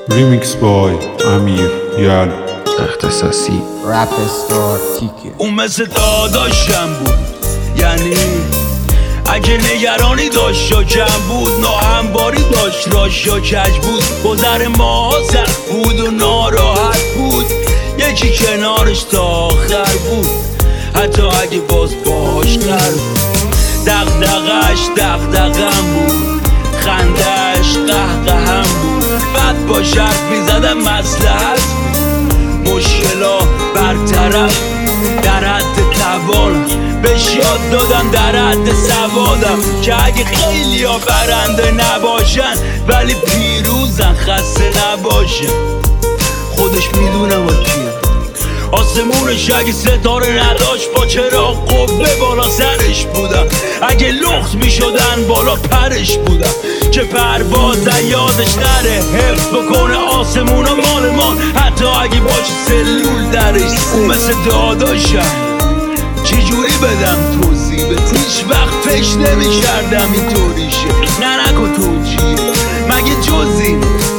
ریمیکس بای امیر یل اختصاصی رپ استار تیکه. اون مثل داداشم بود، یعنی اگه نگرانی داشت یا کم بود، ناهمواری داشت راش یا کج بود، گذر ما سخت بود و ناراحت بود، یکی کنارش تا آخر بود، حتی اگه باز باش کرد. دغدغش دغدغم بود، خندش قهقهم بود، بعد با حرف میزدم مصلحت بود، مشکلا برطرف در حد توانم، بهش یاد دادم در حد سوادم که اگه خیلی ها برنده نباشن ولی پیروزن، خسته نباشن. خودش میدونه با کیم، آسمونش اگه ستاره نداشت با چراغ قبه بالا سرش بودم، اگه لخت میشدن بالا پرش بودم که پرواز یادش نره، حفظ بکنه آسمون و مال ما، حتی اگه باشه سلول درش. اون مثل داداشم، چجوری بدم توضیح؟ به هیچ وقت فکر نمی کردم اینطوریشه، نه نکن توجیه مگه جزی.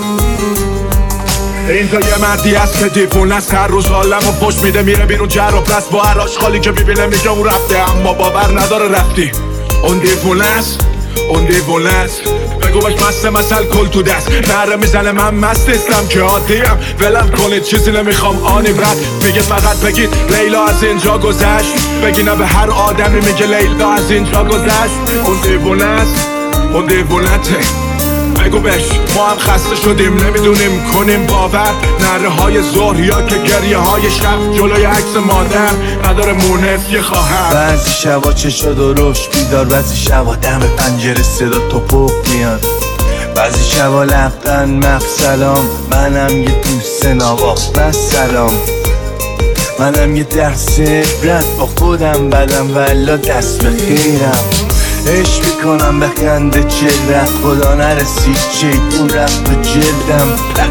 این تا یه مردی هست که دیوونه است، هر روز حالم و پشت میده میره بیرون جر و پس با هر آشغالی که میبینه میگه اون رفته، اما باور نداره رفتی. اون دیوونه است، اون دیوونه است، بگو باش مست مثل کل تو دست نره میزنه من مست نیستم که عادیم، ولم کنید چیزی نمیخوام آنی برد، میگه فقط بگید لیلا از اینجا گذشت، بگی نه به هر آدمی میگه لیلا از اینجا گذشت. اون دیوونه است، اون دیوونته، بگو بش ما هم خسته شدیم نمیدونیم کنیم باور، نره های ظهر یا که گریه های شب جلوی عکس مادر نداره مونس یه خواهر. بعضی شبا چشا درشت بیدار، بعضی شبا دم پنجره صدا توپق میاد، بعضی شبا لبخند مف سلام، منم یه دوست نواق بس سلام، منم یه درس عبرت با خودم بدم والا دست به خیرم، عشق میکنم به خنده چهرت، خدا نرسید شیطون رفت به جلدم،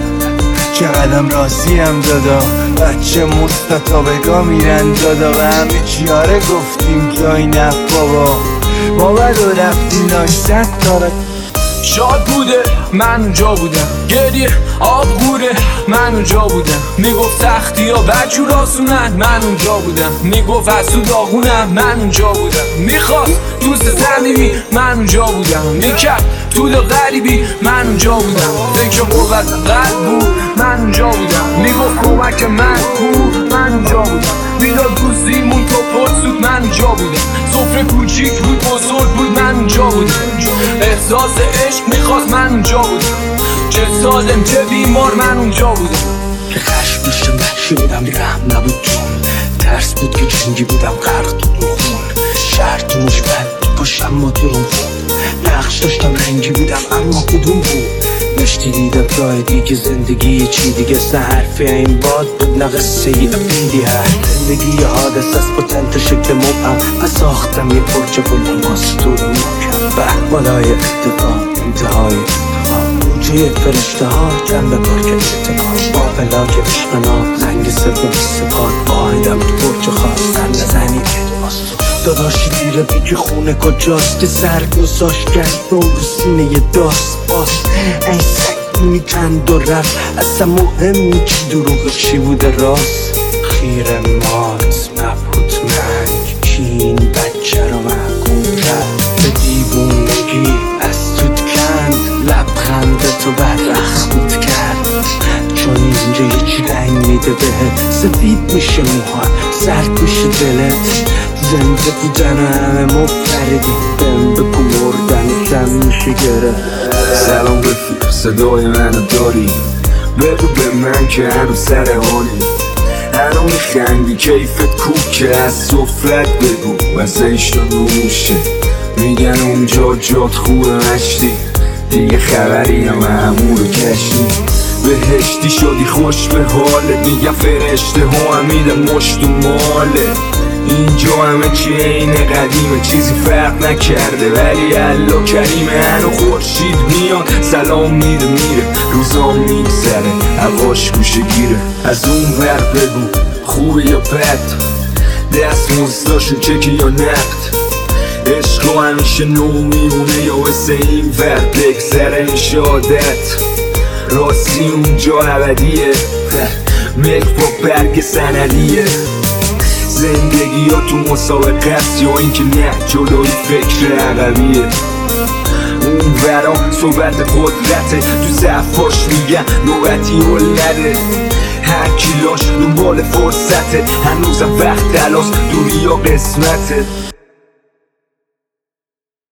چقدرم راضیم دادا، بچه مستطابقا میرن دادا و همه چیاره گفتیم جای نف بابا، ما بدو رفتیم ناشتت داره. شاد بوده من اونجا بودم، گریه آب غوره من اونجا بودم، میگفت سختی ها بجور آسونن من اونجا بودم، میگفت حسود داغونم من اونجا بودم، میخواست دوست زمینی من اونجا بودم، میکرد طول غریبی من اونجا بودم، فکر قوت قلب بود من اونجا بودم، میگفت کمک من بود من اونجا بودم، میداد گوزیمون تو پرسود من اونجا بودم، سفره کوچیک بود بزرگ بود من اونجا بودم، احساس عشق میخواست من اونجا بودم، چه سالم چه بیمار من اونجا بودم، که خشم داشتم بچه بودم رحم نبود جون، ترس بود که جنگی بودم غرق تو خون، شهر تو مشبت پاشم ما تو روم خود، نقش داشتم رنگی بودم اما کدوم بود، نشتی دیدم راه دیگه زندگی چی دیگه، سه حرفی این باد بود نه قصه ای افیدی هست، زندگی یه حادث است با چند تا شکل مبهم، پس ساختم یه پرچه بلند واسه تو رو محکم، به بالای اتفاق انتهای موجه فرشته ها جنب پارک اتفاق، با پلاک عشق ناب زنگ سوم سپاد، آهدم تو برج خواست سر نزنی داداشی دیره بیگه خونه کجاست که سر گذاشت کرد رو سینه یه داست باز این سنگونی کند و رفت، اصلا مهم نی چی دروغ چی بوده راست، خیره مات مبهوت منگ کین بچه رو محکوم کرد، به دیوونگی از توت کند لبخند تو بررخت کرد، چون اینجا یه چی رنگ میده بهت، سفید میشه موها سرد میشه دلت، زنده بودن همه مفردی بهم بگو مردنشم میشه گرفت. سلام رفیق صدای منو داری، بگو به من که هنو سر حالی، هنو میخندی کیفت کوکه، از سفرت بگو وزش تو نوشه، میگن اونجا جات خوبه مشتی، دیگه خبری هم همون رو کشتی، بهشتی شدی خوش به حالت، میگن فرشته ها هم میده مشت و ماله، اینجا همه چی این قدیمه چیزی فرق نکرده ولی الله کریمه، هنو خورشید میاد سلام میده میره، روزام میگذره هواش گوشه گیره، از اون ور بگو خوبه یا بد، دست مزداشون چکی یا نقد، عشق همیشه نو میمونه یا واسه این ور بگذره این شادت، راستی اونجا ابدیه ملک با برگ سندیه زندگی ها تو مسابقه است یا اینکه نه جلوی فکر عقبیه اون ورا صحبت قدرته تو صفاش میگن نوبتی و نده هر کیلاش دنبال فرصته هنوزم وقت تلاس دوری یا قسمته